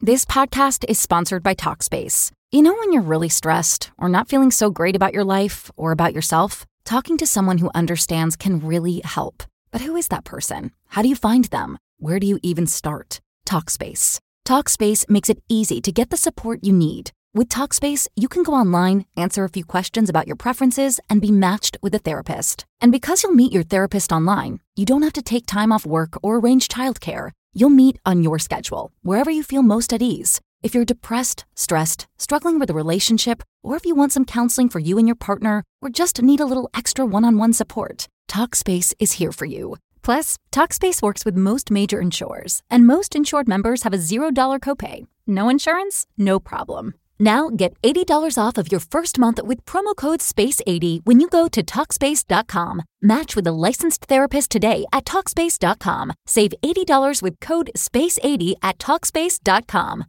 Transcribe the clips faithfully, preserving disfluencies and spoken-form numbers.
This podcast is sponsored by Talkspace. You know when you're really stressed or not feeling so great about your life or about yourself? Talking to someone who understands can really help. But who is that person? How do you find them? Where do you even start? Talkspace. Talkspace makes it easy to get the support you need. With Talkspace, you can go online, answer a few questions about your preferences, and be matched with a therapist. And because you'll meet your therapist online, you don't have to take time off work or arrange childcare. You'll meet on your schedule, wherever you feel most at ease. If you're depressed, stressed, struggling with a relationship, or if you want some counseling for you and your partner, or just need a little extra one-on-one support, Talkspace is here for you. Plus, Talkspace works with most major insurers, and most insured members have a zero dollars copay. No insurance? No problem. Now get eighty dollars off of your first month with promo code space eighty when you go to Talkspace dot com. Match with a licensed therapist today at Talkspace dot com. Save eighty dollars with code space eighty at Talkspace dot com.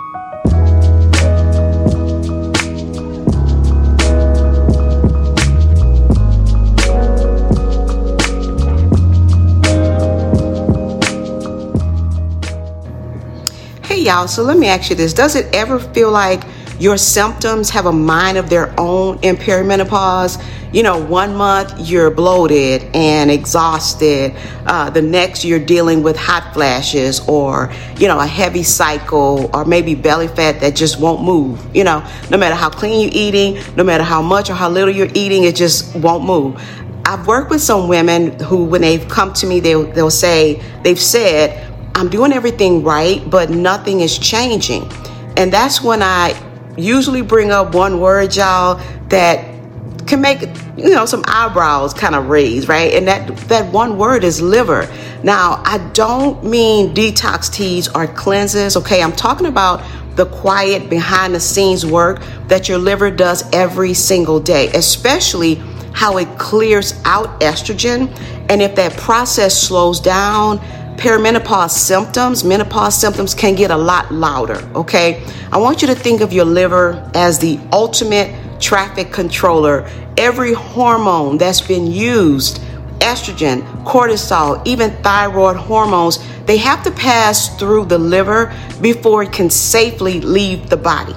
Hey y'all, so let me ask you this. Does it ever feel like your symptoms have a mind of their own in perimenopause? You know, one month you're bloated and exhausted. Uh, the next you're dealing with hot flashes or, you know, a heavy cycle or maybe belly fat that just won't move. You know, no matter how clean you're eating, no matter how much or how little you're eating, it just won't move. I've worked with some women who, when they've come to me, they'll, they'll say, they've said, I'm doing everything right, but nothing is changing. And that's when I usually bring up one word, y'all, that can make, you know, some eyebrows kind of raise, right? And that, that one word is liver. Now, I don't mean detox teas or cleanses, okay? I'm talking about the quiet behind the scenes work that your liver does every single day, especially how it clears out estrogen. And if that process slows down, perimenopause symptoms, menopause symptoms can get a lot louder, okay? I want you to think of your liver as the ultimate traffic controller. Every hormone that's been used, estrogen, cortisol, even thyroid hormones, they have to pass through the liver before it can safely leave the body,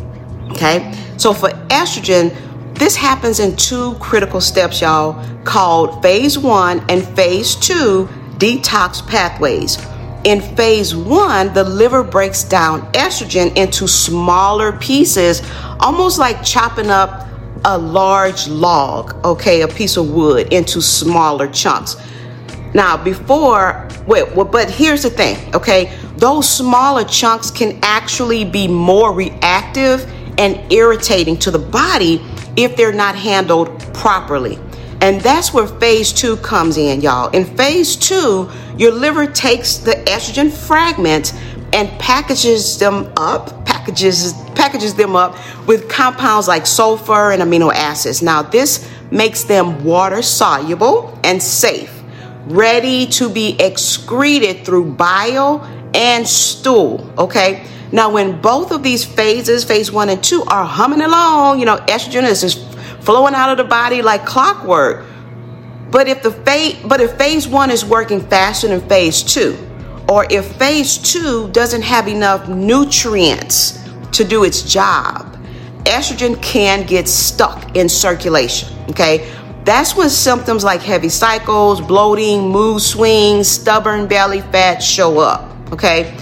okay? So for estrogen, this happens in two critical steps, y'all, called phase one and phase two detox pathways. In phase one, the liver breaks down estrogen into smaller pieces, almost like chopping up a large log, okay, a piece of wood into smaller chunks. Now, before, wait, well, but here's the thing, okay, those smaller chunks can actually be more reactive and irritating to the body if they're not handled properly. And that's where phase two comes in, y'all. In phase two, your liver takes the estrogen fragments and packages them up, packages packages them up with compounds like sulfur and amino acids. Now, this makes them water soluble and safe, ready to be excreted through bile and stool, okay? Now, when both of these phases, phase one and two, are humming along, you know, estrogen is just flowing out of the body like clockwork. But if the phase, but if phase one is working faster than phase two, or if phase two doesn't have enough nutrients to do its job, estrogen can get stuck in circulation, okay? That's when symptoms like heavy cycles, bloating, mood swings, stubborn belly fat show up, okay?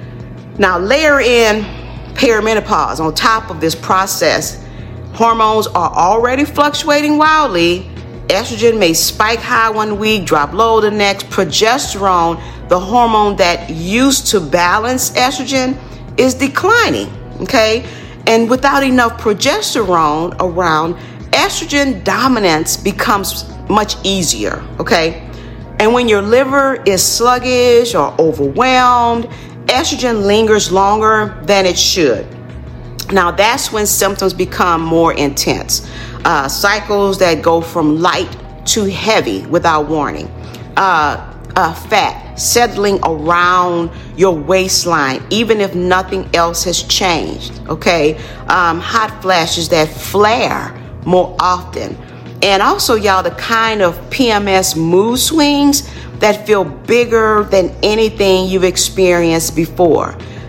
Now layer in perimenopause on top of this process. Hormones are already fluctuating wildly. Estrogen may spike high one week, drop low the next. Progesterone, the hormone that used to balance estrogen, is declining, okay? And without enough progesterone around, estrogen dominance becomes much easier, okay? And when your liver is sluggish or overwhelmed, estrogen lingers longer than it should. Now, that's when symptoms become more intense. Uh, cycles that go from light to heavy without warning. Uh, uh, fat settling around your waistline, even if nothing else has changed, okay? Um, hot flashes that flare more often. And also, y'all, the kind of P M S mood swings that feel bigger than anything you've experienced before.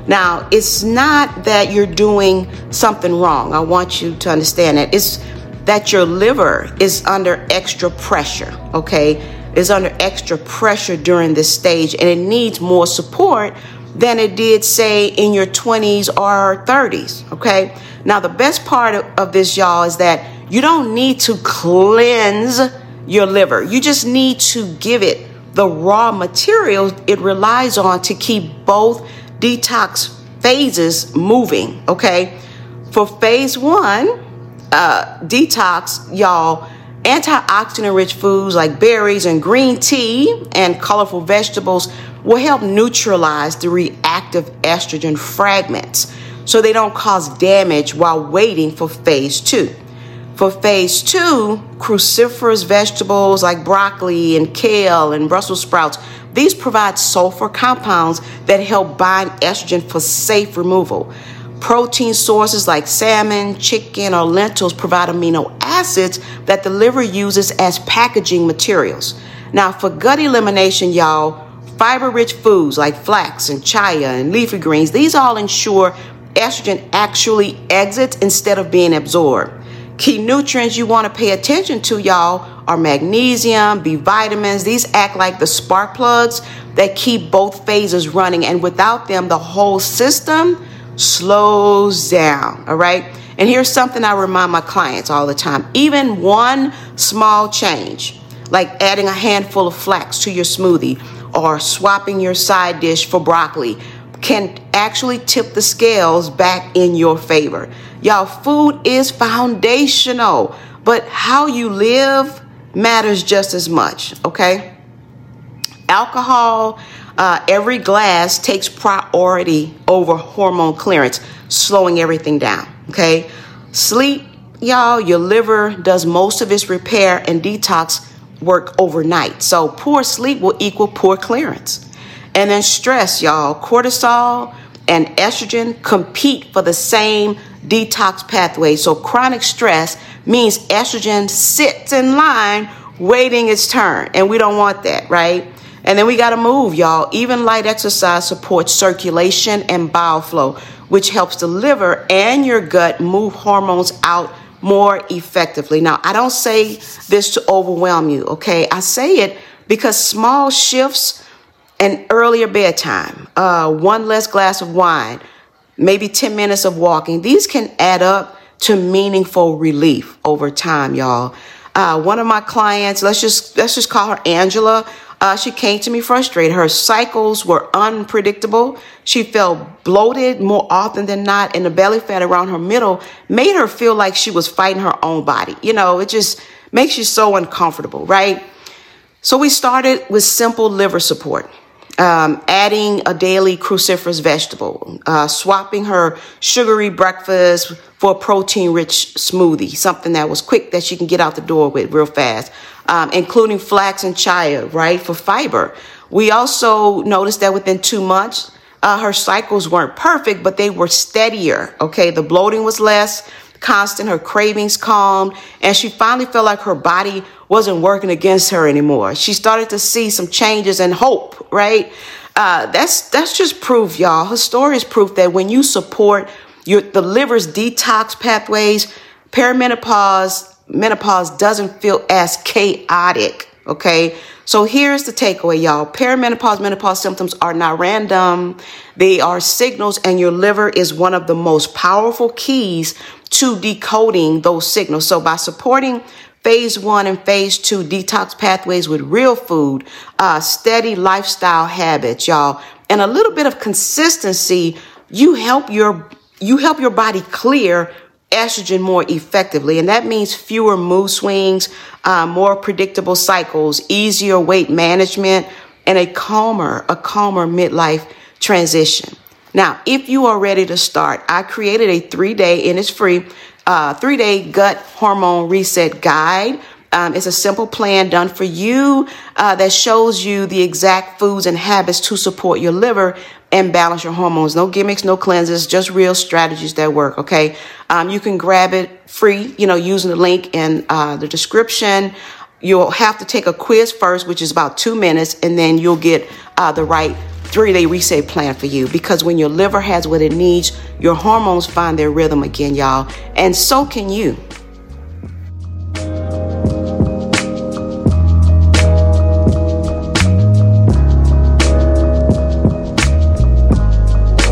Now, it's not that you're doing something wrong. I want you to understand that. It's that your liver is under extra pressure, okay? Is under extra pressure during this stage, and it needs more support than it did, say, in your twenties or thirties, okay? Now, the best part of, of this, y'all, is that you don't need to cleanse your liver. You just need to give it the raw materials it relies on to keep both detox phases moving, okay? For phase one, uh, detox, y'all, antioxidant-rich foods like berries and green tea and colorful vegetables will help neutralize the reactive estrogen fragments so they don't cause damage while waiting for phase two. For phase two, cruciferous vegetables like broccoli and kale and Brussels sprouts, these provide sulfur compounds that help bind estrogen for safe removal. Protein sources like salmon, chicken, or lentils provide amino acids that the liver uses as packaging materials. Now, for gut elimination, y'all, fiber-rich foods like flax and chia and leafy greens, these all ensure estrogen actually exits instead of being absorbed. Key nutrients you want to pay attention to, y'all, are magnesium, B vitamins. These act like the spark plugs that keep both phases running, and without them, the whole system slows down, all right? And here's something I remind my clients all the time. Even one small change, like adding a handful of flax to your smoothie or swapping your side dish for broccoli, can actually tip the scales back in your favor. Y'all, food is foundational, but how you live matters just as much, okay? Alcohol, uh, every glass takes priority over hormone clearance, slowing everything down, okay? Sleep, y'all, your liver does most of its repair and detox work overnight. So poor sleep will equal poor clearance. And then stress, y'all, cortisol and estrogen compete for the same detox pathway. So chronic stress means estrogen sits in line waiting its turn, and we don't want that, right? And then we got to move, y'all. Even light exercise supports circulation and bile flow, which helps the liver and your gut move hormones out more effectively. Now, I don't say this to overwhelm you, okay? I say it because small shifts, an earlier bedtime, uh, one less glass of wine, maybe ten minutes of walking, these can add up to meaningful relief over time, y'all. Uh, one of my clients, let's just let's just call her Angela. Uh, she came to me frustrated. Her cycles were unpredictable. She felt bloated more often than not, and the belly fat around her middle made her feel like she was fighting her own body. You know, it just makes you so uncomfortable, right? So we started with simple liver support. Um, adding a daily cruciferous vegetable, uh, swapping her sugary breakfast for a protein-rich smoothie, something that was quick that she can get out the door with real fast, um, including flax and chia, right, for fiber. We also noticed that within two months, uh, her cycles weren't perfect, but they were steadier, okay? The bloating was less constant, her cravings calmed, and she finally felt like her body wasn't working against her anymore. She started to see some changes and hope, right? Uh, that's that's just proof, y'all. Her story is proof that when you support your the liver's detox pathways, perimenopause, menopause doesn't feel as chaotic, okay? So here's the takeaway, y'all. Perimenopause, menopause symptoms are not random. They are signals, and your liver is one of the most powerful keys to decoding those signals. So by supporting phase one and phase two detox pathways with real food, uh, steady lifestyle habits, y'all, and a little bit of consistency, you help your you help your body clear estrogen more effectively. And that means fewer mood swings, uh, more predictable cycles, easier weight management, and a calmer, a calmer midlife transition. Now, if you are ready to start, I created a three-day, and it's free, uh, three-day gut hormone reset guide. Um, it's a simple plan done for you uh, that shows you the exact foods and habits to support your liver and balance your hormones. No gimmicks, no cleanses, just real strategies that work, okay? Um, you can grab it free, you know, using the link in uh, the description. You'll have to take a quiz first, which is about two minutes, and then you'll get uh, the right three-day reset plan for you, because when your liver has what it needs, your hormones find their rhythm again, y'all, and so can you.